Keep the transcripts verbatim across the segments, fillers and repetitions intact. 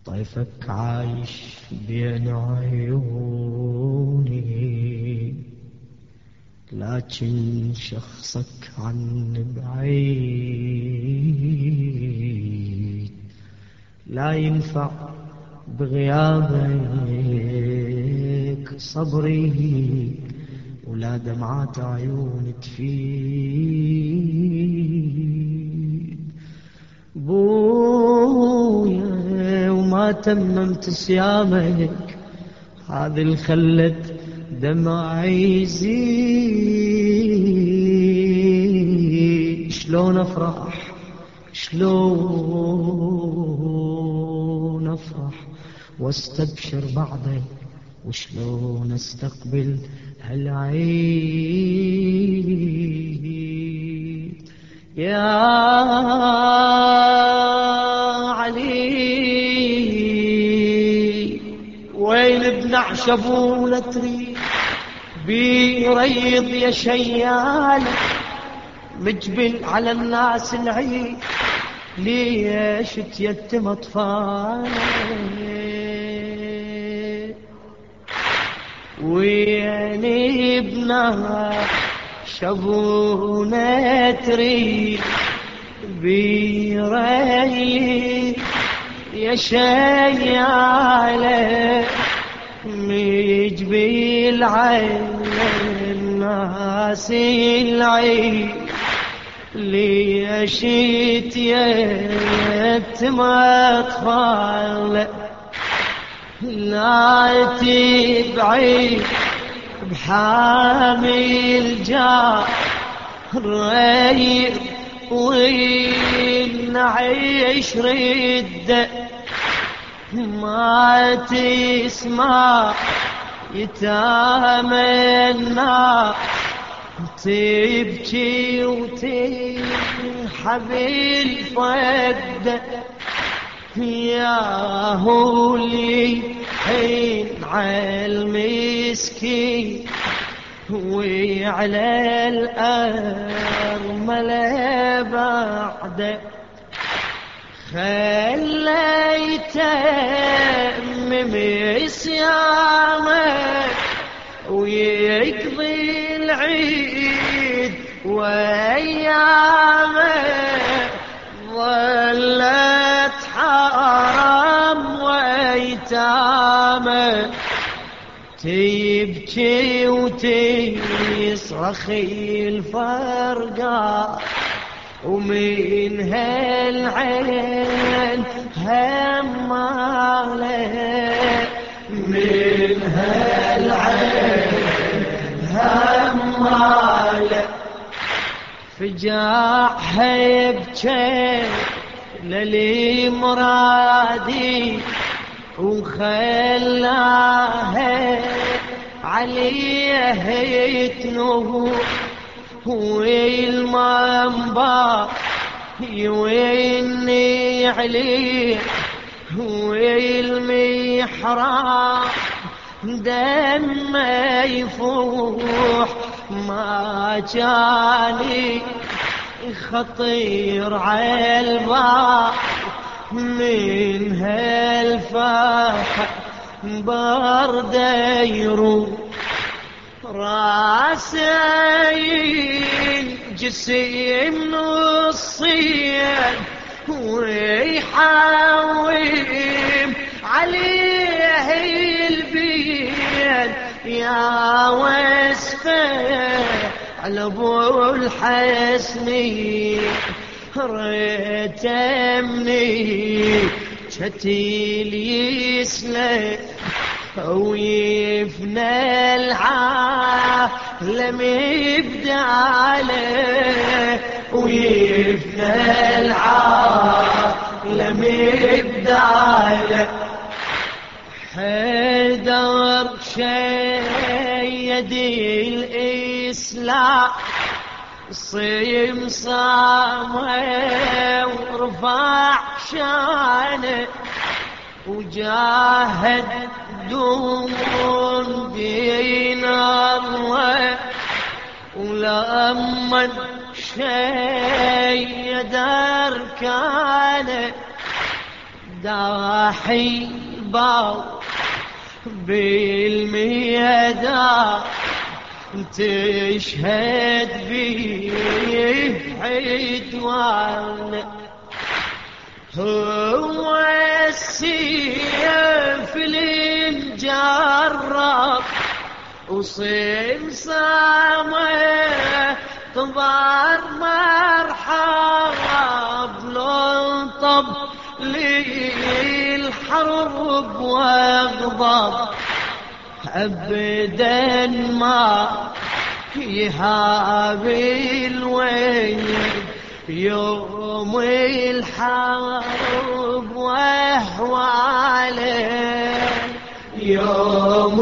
طيفك عايش بين عيوني، لكن شخصك عن بعيد، لا ينفع بغيابك صبري، ولا دمعات عيون تفيد. بويا وما تممت صيامك، هذه اللي خلت دمعي يزيد. شلون افرح شلون افرح واستبشر بعدك، وشلون استقبل هالعيد يا علي. وين ابن عشبولة تريد بيريض يا شيال، مجبل على الناس العيد، ليش تيتم اطفال؟ وين ابن شبولة تريد بيريض يا شيال، مجبل على الناس العيد، ليش يتيتم اطفال؟ لا تبعي بحامل جار ريب، ونعيش رده ما تسمع يتامى، تبكي وتنحب الفد يا هولي حين عالمسكين، وعلى الأرملة بعد خليته من صيامه، ويقضي العيد وأيامه، ظلت حرام وأيتامه، تبكي وتصرخ الفرقة، ومن هالعين هماله، من هالعين هماله. فجاح يبكي للي مرادي، وخلاها عليه يتنوه، والمنبر يويني عليه، والمحراب دم يفوح، ما جاني خطير عالبار من هالفرح برد يروح، راسي جسيم نصين، ويحاوم عليه البين يا وسفه على ابو الحسني، ريتمني شتيل يسلك ويفنى العالم يبداله، ويفنى العالم يبداله. حيدر شيد الإسلام، صيم صامه ورفع شانه، وجاهد دون دين الله، ولما شيد أركانه داحي باو بالميدان تشهد بيه عدوان هو السيف المجرب وصمصامه طبار مرحب لو طب للحرب واغضب ابدا ما يهاب الويل يوم الحرب واحواله يوم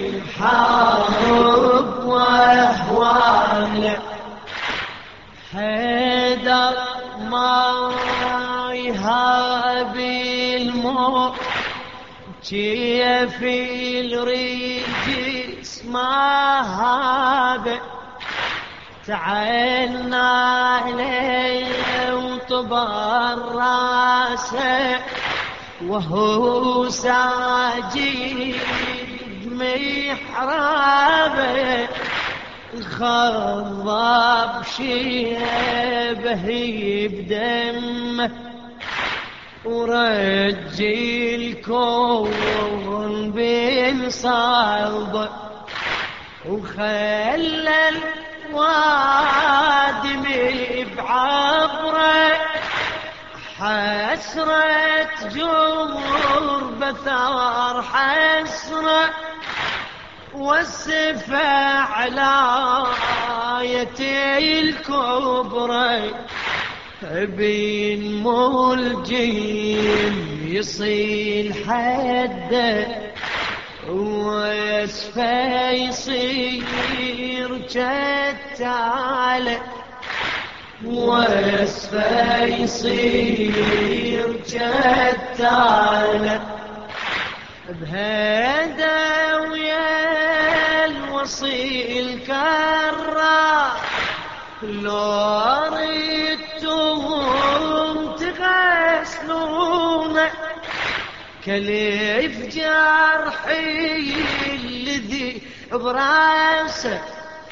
الحرب واحواله حيدر ما يهاب الموت كيف الرجس ما هاب تعالنا عليه وطبر راسه وهو ساجد محرابه خضب شيبه بدمه ورجي الكون بين صلبه وخلى الوادم بعبره حسرة جمر بثار حسرة والسفع على آيتي الكبرى بين ملجم يصيل حده ويسفى يصير جتاله ويسفى يصير جتاله بهذا ويا الوصي الكرار لو ريتهم تغسلونه كليف جرحي الذي براسه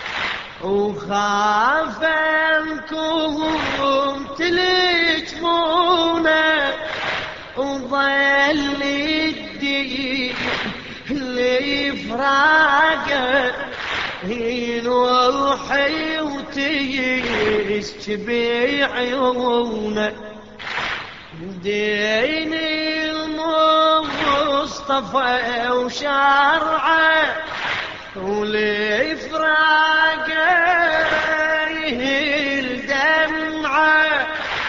وخاف انكم تلجمونه وظل الدين اللي فراقه ينوحي وتيسكبي عيونه دين المصطفى وشرعه ولفراقه الدمعه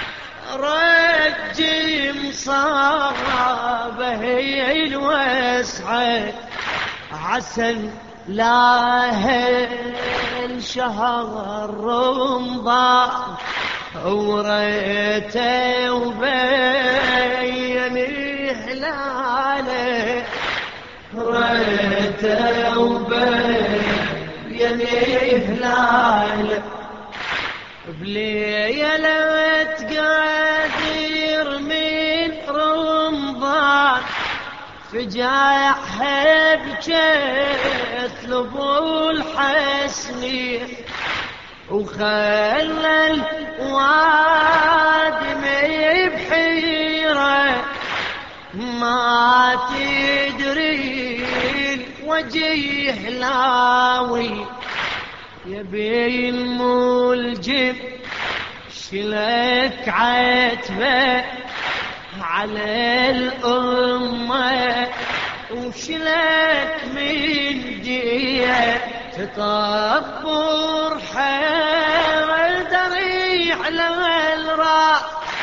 رجم صابه الوسعه عسل لاهل شهر رمضان وريته وبين هلاله ريته وبين هلاله بليلة تقادر من رمضان فجاحها بجثلب الحسني وخلى الوادم بحيرة ما تدري الوجه لاوي يبي الملجم شلك عتبه على الأمة وشلك من ديه تطبر حيدري على الراس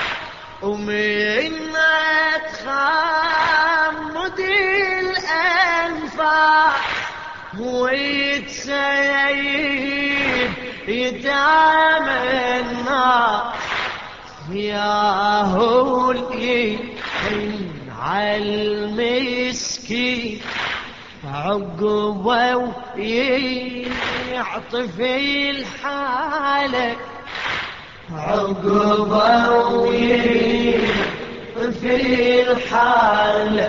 ومنا تخمد الأنفاس ويتسيب يدام النار ياهو الحين عالمسكين عقبه ويعطف الحالة عقبه في الحال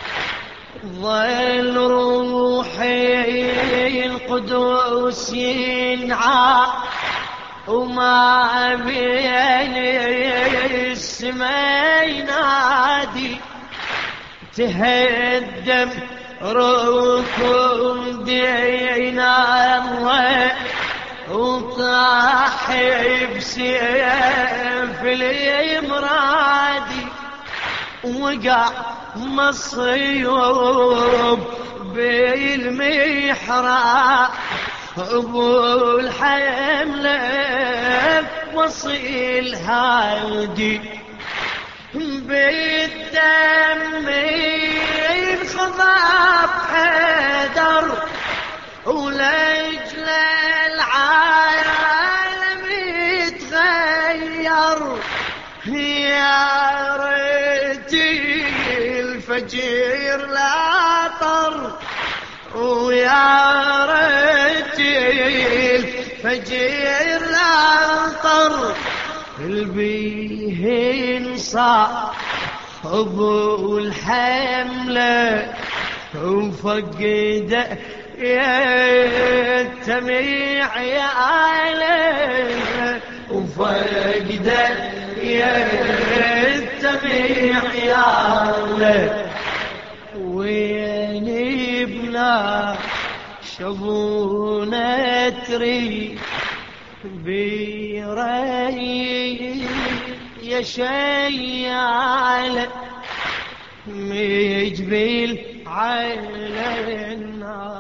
ظل روحي القدوس ينعى وما بين السماء ينادي تهدم ركن دينا وطاح بسيف الامرادي وقع مصيوب بالمحراب ابو الحمله وصي الهادي بالدم انخضب حيدر ولجل العالم يتغير يا ريتي الفجر لا طر ويا ريتي الفجر لا طر البيه انصاع ابو الحمله وفقد يتميع يا عليه وفقد يتميع يا عليه وين ابنا شبونه تري بري يا شيال مجبل على النار